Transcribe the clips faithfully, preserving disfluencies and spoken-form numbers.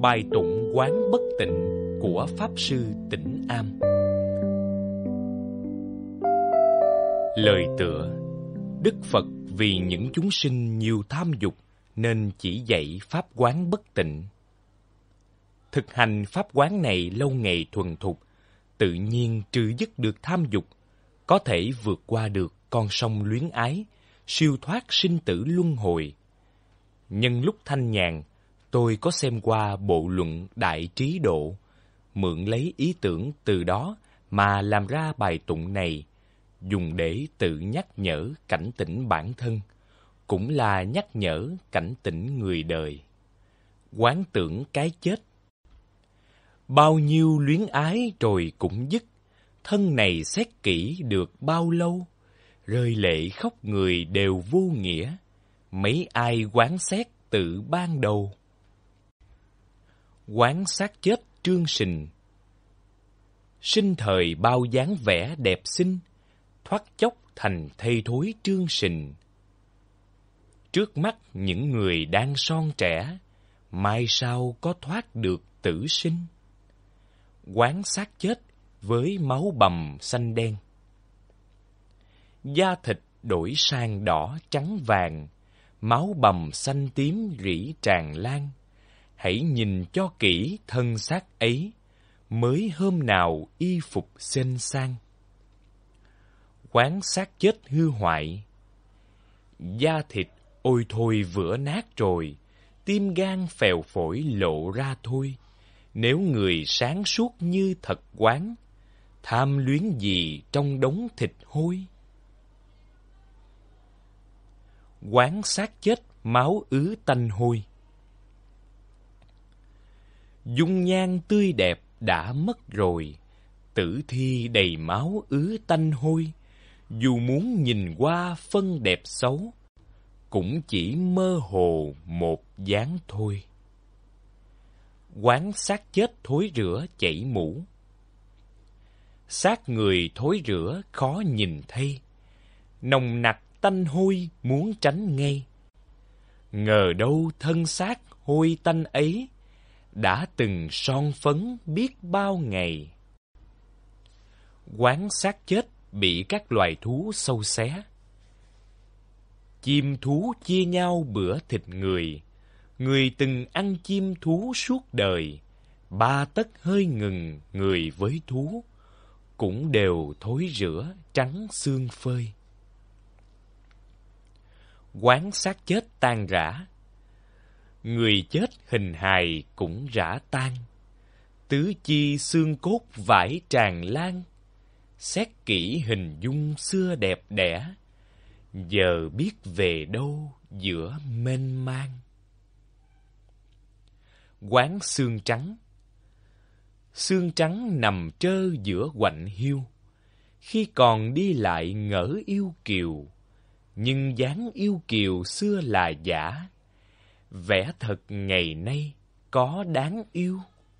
Bài tụng Quán Bất Tịnh của Pháp Sư Tĩnh Am. Lời tựa: Đức Phật vì những chúng sinh nhiều tham dục nên chỉ dạy Pháp Quán Bất Tịnh. Thực hành Pháp Quán này lâu ngày thuần thục, tự nhiên trừ dứt được tham dục, có thể vượt qua được con sông luyến ái, siêu thoát sinh tử luân hồi. Nhân lúc thanh nhàn, tôi có xem qua bộ luận Đại Trí Độ, mượn lấy ý tưởng từ đó mà làm ra bài tụng này, dùng để tự nhắc nhở cảnh tỉnh bản thân, cũng là nhắc nhở cảnh tỉnh người đời. Quán tưởng cái chết. Bao nhiêu luyến ái rồi cũng dứt, thân này xét kỹ được bao lâu, rơi lệ khóc người đều vô nghĩa, mấy ai quán xét tự ban đầu. Quán sát chết trương sình. Sinh thời bao dáng vẻ đẹp xinh, thoát chốc thành thây thối trương sình. Trước mắt những người đang son trẻ, mai sau có thoát được tử sinh. Quán sát chết với máu bầm xanh đen. Da thịt đổi sang đỏ trắng vàng, máu bầm xanh tím rỉ tràn lan. Hãy nhìn cho kỹ thân xác ấy, mới hôm nào y phục xinh sang. Quán xác chết hư hoại. Da thịt ôi thôi vữa nát rồi, tim gan phèo phổi lộ ra thôi. Nếu người sáng suốt như thật quán, tham luyến gì trong đống thịt hôi. Quán xác chết máu ứ tanh hôi. Dung nhan tươi đẹp đã mất rồi, tử thi đầy máu ứ tanh hôi. Dù muốn nhìn qua phân đẹp xấu, cũng chỉ mơ hồ một dáng thôi. Quán xác chết thối rữa chảy mũ. Xác người thối rữa khó nhìn thay, nồng nặc tanh hôi muốn tránh ngay. Ngờ đâu thân xác hôi tanh ấy, đã từng son phấn biết bao ngày. Quán xác chết bị các loài thú sâu xé. Chim thú chia nhau bữa thịt người, người từng ăn chim thú suốt đời. Ba tấc hơi ngừng người với thú, cũng đều thối rữa trắng xương phơi. Quán xác chết tan rã. Người chết hình hài cũng rã tan, tứ chi xương cốt vải tràn lan. Xét kỹ hình dung xưa đẹp đẽ, giờ biết về đâu giữa mênh mang. Quán xương trắng. Xương trắng nằm trơ giữa quạnh hiu, khi còn đi lại ngỡ yêu kiều, nhưng dáng yêu kiều xưa là giả, vẻ thật ngày nay có đáng yêu.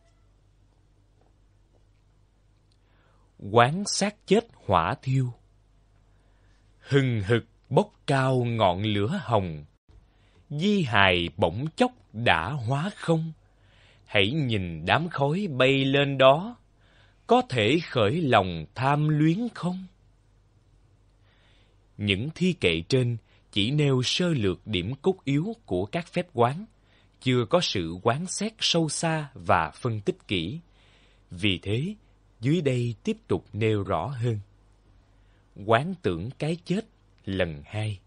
Quán xác chết hỏa thiêu. Hừng hực bốc cao ngọn lửa hồng, di hài bỗng chốc đã hóa không. Hãy nhìn đám khói bay lên đó, có thể khởi lòng tham luyến không? Những thi kệ trên chỉ nêu sơ lược điểm cốt yếu của các phép quán, chưa có sự quán xét sâu xa và phân tích kỹ. Vì thế, dưới đây tiếp tục nêu rõ hơn. Quán tưởng cái chết lần hai.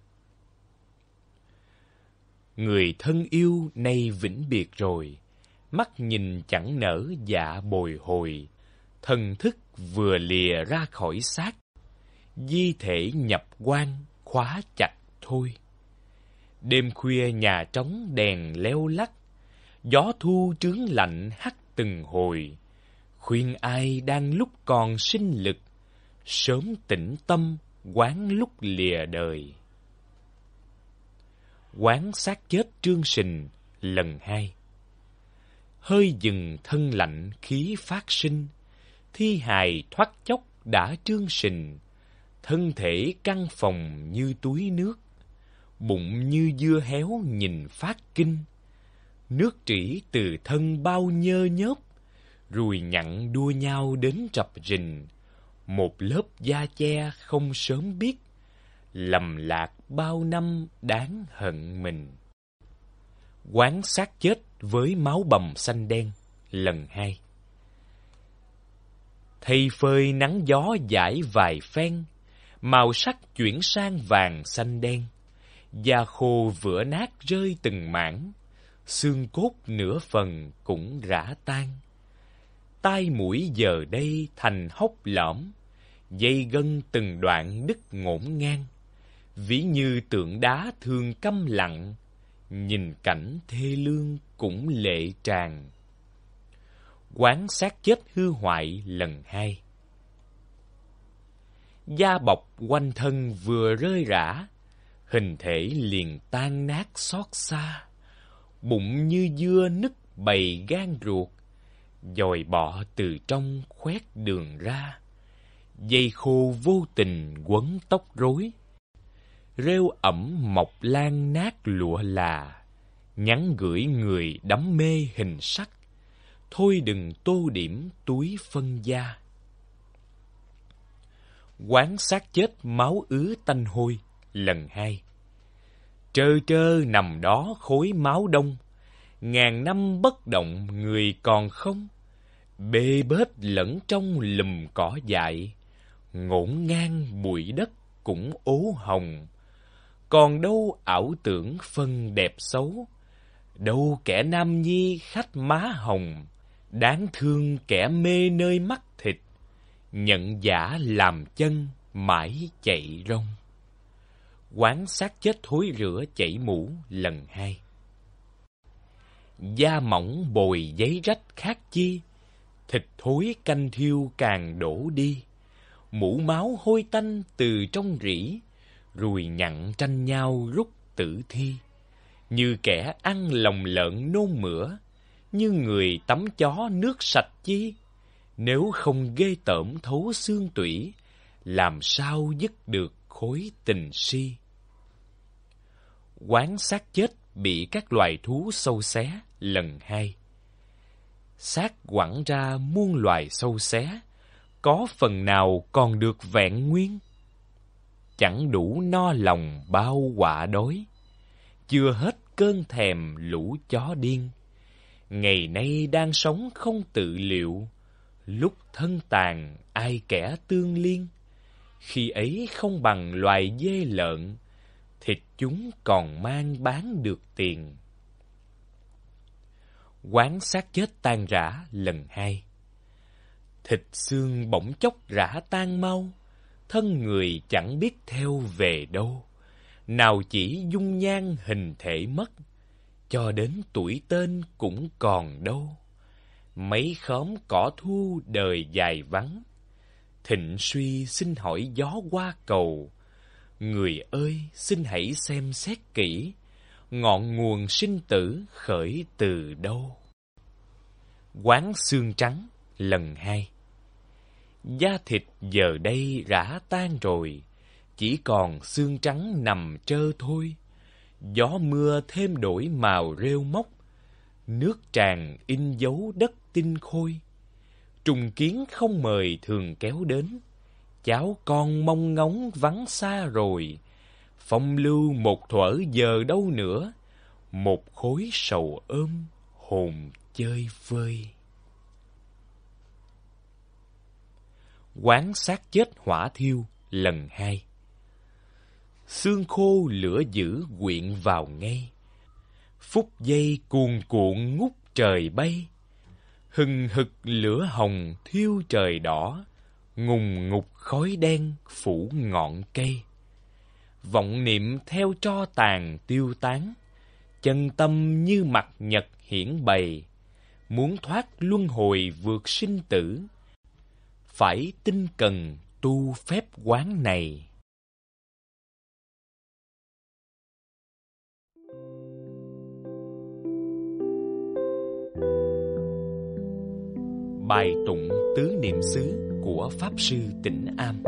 Người thân yêu nay vĩnh biệt rồi, mắt nhìn chẳng nở dạ bồi hồi. Thần thức vừa lìa ra khỏi xác, di thể nhập quan khóa chặt thôi. Đêm khuya nhà trống đèn leo lắt, gió thu trướng lạnh hắt từng hồi. Khuyên ai đang lúc còn sinh lực, sớm tĩnh tâm quán lúc lìa đời. Quán xác chết trương sình lần hai. Hơi dừng thân lạnh khí phát sinh, thi hài thoát chốc đã trương sình. Thân thể căng phòng như túi nước, bụng như dưa héo nhìn phát kinh. nước trĩ từ thân bao nhơ nhớp, ruồi nhặn đua nhau đến rập rình, một lớp da che không sớm biết, lầm lạc bao năm đáng hận mình. Quán xác chết với máu bầm xanh đen lần hai. Thầy phơi nắng gió dãi vài phen, màu sắc chuyển sang vàng xanh đen, da khô vữa nát rơi từng mảng, xương cốt nửa phần cũng rã tan. Tai mũi giờ đây thành hốc lõm, dây gân từng đoạn đứt ngổn ngang, ví như tượng đá thường câm lặng, nhìn cảnh thê lương cũng lệ tràn. Quán xác chết hư hoại lần hai. Da bọc quanh thân vừa rơi rã, hình thể liền tan nát xót xa, bụng như dưa nứt bầy gan ruột, dòi bọ từ trong khoét đường ra, dây khô vô tình quấn tóc rối, rêu ẩm mọc lan nát lụa là, nhắn gửi người đắm mê hình sắc, thôi đừng tô điểm túi phân da. Quán xác chết máu ứ tanh hôi lần hai. Trơ trơ nằm đó khối máu đông, ngàn năm bất động người còn không, bê bết lẫn trong lùm cỏ dại, ngổn ngang bụi đất cũng ố hồng. Còn đâu ảo tưởng phân đẹp xấu, đâu kẻ nam nhi khách má hồng, đáng thương kẻ mê nơi mắt thịt, nhận giả làm chân mãi chạy rong. Quán xác chết thối rữa chảy mũ lần hai. Da mỏng bồi giấy rách khác chi, thịt thối canh thiêu càng đổ đi, mũ máu hôi tanh từ trong rỉ, ruồi nhặn tranh nhau rút tử thi, như kẻ ăn lòng lợn nôn mửa, như người tắm chó nước sạch chi. Nếu không ghê tởm thấu xương tủy, làm sao dứt được khối tình si. Quán xác chết bị các loài thú sâu xé lần hai. Xác quẳng ra muôn loài sâu xé, có phần nào còn được vẹn nguyên? Chẳng đủ no lòng bao quạ đói, chưa hết cơn thèm lũ chó điên. Ngày nay đang sống không tự liệu, lúc thân tàn ai kẻ tương liên. Khi ấy không bằng loài dê lợn, thịt chúng còn mang bán được tiền. Quán xác chết tan rã lần hai. Thịt xương bỗng chốc rã tan mau, thân người chẳng biết theo về đâu. Nào chỉ dung nhan hình thể mất, cho đến tuổi tên cũng còn đâu. Mấy khóm cỏ thu đời dài vắng, thịnh suy xin hỏi gió qua cầu. Người ơi xin hãy xem xét kỹ, ngọn nguồn sinh tử khởi từ đâu. Quán xương trắng lần hai. Da thịt giờ đây rã tan rồi, chỉ còn xương trắng nằm trơ thôi. Gió mưa thêm đổi màu rêu mốc, nước tràn in dấu đất tinh khôi. Trùng kiến không mời thường kéo đến, cháu con mong ngóng vắng xa rồi. Phong lưu một thuở giờ đâu nữa, một khối sầu ôm hồn chơi vơi. Quán xác chết hỏa thiêu lần hai. Xương khô lửa dữ quyện vào ngay, phút giây cuồn cuộn ngút trời bay. Hừng hực lửa hồng thiêu trời đỏ, ngùng ngục khói đen phủ ngọn cây. Vọng niệm theo tro tàn tiêu tán, chân tâm như mặt nhật hiển bày. Muốn thoát luân hồi vượt sinh tử, phải tinh cần tu phép quán này. Bài tụng tứ niệm xứ của Pháp Sư Tĩnh Am.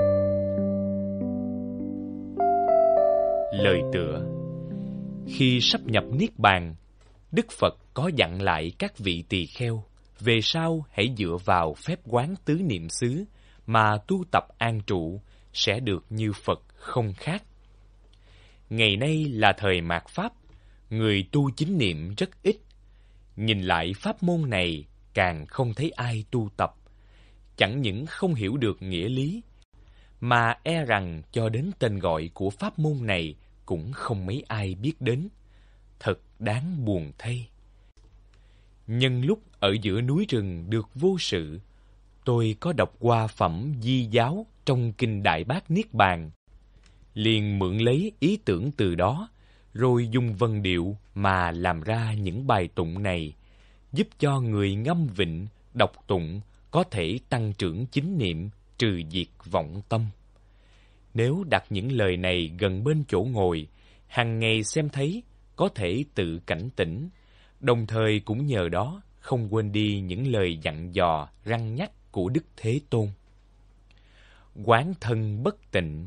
Lời tựa: khi sắp nhập Niết Bàn, Đức Phật có dặn lại các vị tỳ kheo, về sau hãy dựa vào phép quán tứ niệm xứ mà tu tập an trụ, sẽ được như Phật không khác. Ngày nay là thời mạt Pháp, người tu chính niệm rất ít. Nhìn lại pháp môn này, càng không thấy ai tu tập. Chẳng những không hiểu được nghĩa lý, mà e rằng cho đến tên gọi của pháp môn này cũng không mấy ai biết đến. Thật đáng buồn thay. Nhân lúc ở giữa núi rừng được vô sự, tôi có đọc qua phẩm Di Giáo trong Kinh Đại Bát Niết Bàn, liền mượn lấy ý tưởng từ đó, rồi dùng vần điệu mà làm ra những bài tụng này, giúp cho người ngâm vịnh, đọc tụng có thể tăng trưởng chính niệm, trừ diệt vọng tâm. Nếu đặt những lời này gần bên chỗ ngồi, hàng ngày xem thấy, có thể tự cảnh tỉnh, đồng thời cũng nhờ đó không quên đi những lời dặn dò, răn nhắc của Đức Thế Tôn. Quán thân bất tịnh.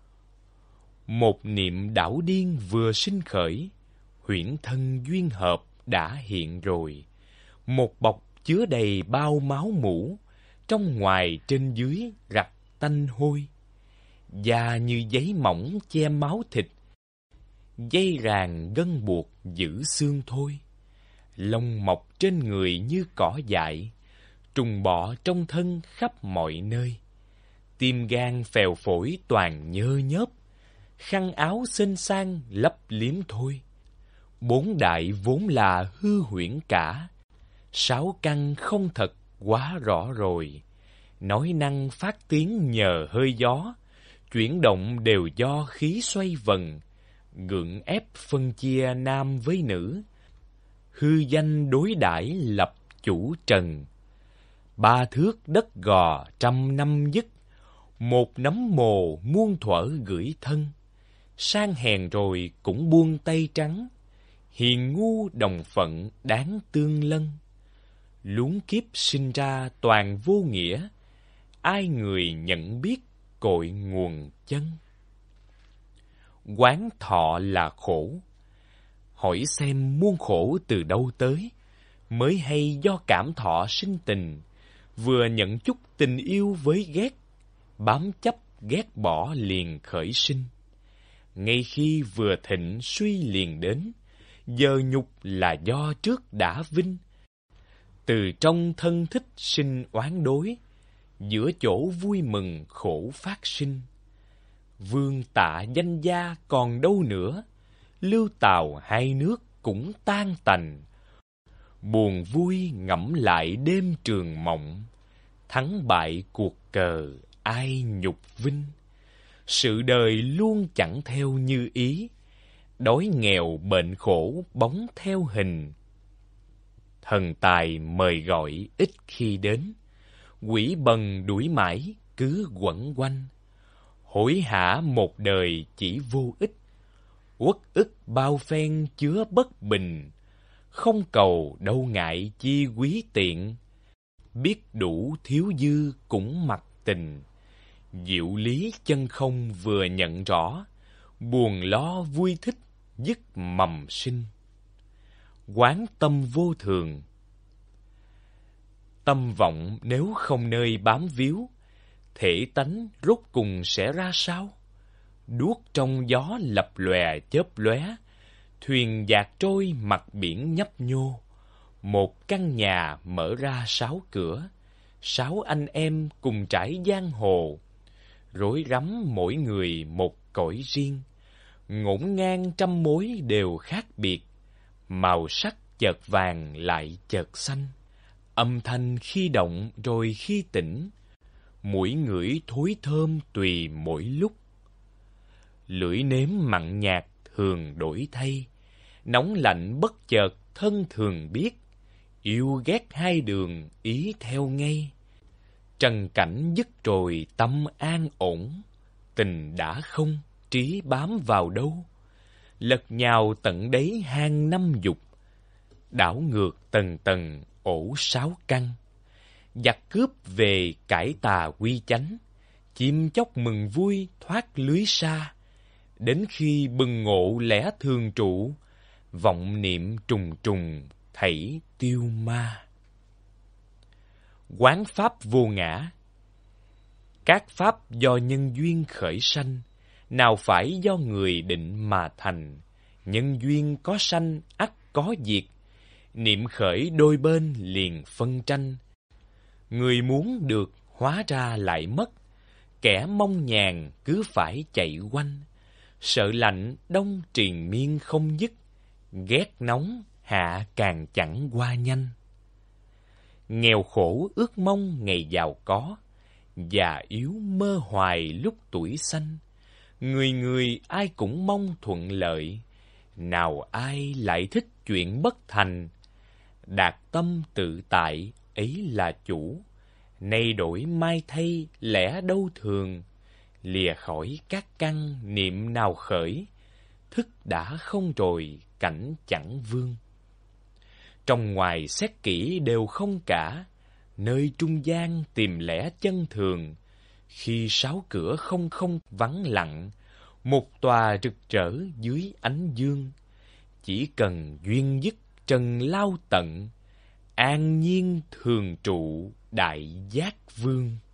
Một niệm đảo điên vừa sinh khởi, huyễn thân duyên hợp đã hiện rồi. Một bọc chứa đầy bao máu mủ, trong ngoài trên dưới rặt tanh hôi. Da như giấy mỏng che máu thịt, dây ràng gân buộc giữ xương thôi. Lông mọc trên người như cỏ dại, trùng bọ trong thân khắp mọi nơi. Tim gan phèo phổi toàn nhơ nhớp, khăn áo xinh xang lấp liếm thôi. Bốn đại vốn là hư huyễn cả, sáu căn không thật quá rõ rồi. Nói năng phát tiếng nhờ hơi gió, chuyển động đều do khí xoay vần. Gượng ép phân chia nam với nữ, hư danh đối đãi lập chủ trần. Ba thước đất gò trăm năm dứt, một nắm mồ muôn thuở gửi thân. Sang hèn rồi cũng buông tay trắng, hiền ngu đồng phận đáng tương lân. Luống kiếp sinh ra toàn vô nghĩa, ai người nhận biết cội nguồn chân. Quán thọ là khổ. Hỏi xem muôn khổ từ đâu tới, mới hay do cảm thọ sinh tình. Vừa nhận chút tình yêu với ghét, bám chấp ghét bỏ liền khởi sinh. Ngay khi vừa thịnh suy liền đến, giờ nhục là do trước đã vinh. Từ trong thân thích sinh oán đối, giữa chỗ vui mừng khổ phát sinh. Vương tạ danh gia còn đâu nữa, Lưu Tào hai nước cũng tan tành. Buồn vui ngẫm lại đêm trường mộng, thắng bại cuộc cờ ai nhục vinh. Sự đời luôn chẳng theo như ý, đói nghèo bệnh khổ bóng theo hình. Thần tài mời gọi ít khi đến, quỷ bần đuổi mãi cứ quẩn quanh. Hối hả một đời chỉ vô ích, uất ức bao phen chứa bất bình. Không cầu đâu ngại chi quý tiện, biết đủ thiếu dư cũng mặc tình. Diệu lý chân không vừa nhận rõ, buồn lo vui thích dứt mầm sinh. Quán tâm vô thường. Tâm vọng nếu không nơi bám víu, thể tánh rốt cùng sẽ ra sao? Đuốc trong gió lập lòe chớp lóe, thuyền dạt trôi mặt biển nhấp nhô. Một căn nhà mở ra sáu cửa, sáu anh em cùng trải giang hồ. Rối rắm mỗi người một cõi riêng, ngổn ngang trăm mối đều khác biệt. Màu sắc chợt vàng lại chợt xanh, âm thanh khi động rồi khi tỉnh. Mũi ngửi thối thơm tùy mỗi lúc, lưỡi nếm mặn nhạt thường đổi thay. Nóng lạnh bất chợt thân thường biết, yêu ghét hai đường ý theo ngay. Trần cảnh dứt rồi tâm an ổn, tình đã không trí bám vào đâu. Lật nhào tận đáy hang năm dục, đảo ngược tầng tầng ổ sáu căn. Giặc cướp về cải tà quy chánh, chim chóc mừng vui thoát lưới sa. Đến khi bừng ngộ lẽ thường trụ, vọng niệm trùng trùng thảy tiêu ma. Quán pháp vô ngã. Các pháp do nhân duyên khởi sanh, nào phải do người định mà thành. Nhân duyên có sanh ắt có diệt, niệm khởi đôi bên liền phân tranh. Người muốn được hóa ra lại mất, kẻ mong nhàn cứ phải chạy quanh. Sợ lạnh đông triền miên không dứt, ghét nóng hạ càng chẳng qua nhanh. Nghèo khổ ước mong ngày giàu có, già yếu mơ hoài lúc tuổi xanh. Người người ai cũng mong thuận lợi, nào ai lại thích chuyện bất thành. Đạt tâm tự tại ấy là chủ, nay đổi mai thay lẽ đâu thường. Lìa khỏi các căn niệm nào khởi, thức đã không rồi cảnh chẳng vương. Trong ngoài xét kỹ đều không cả, nơi trung gian tìm lẽ chân thường. Khi sáu cửa không không vắng lặng, một tòa rực rỡ dưới ánh dương. Chỉ cần duyên dứt trần lao tận, an nhiên thường trụ đại giác vương.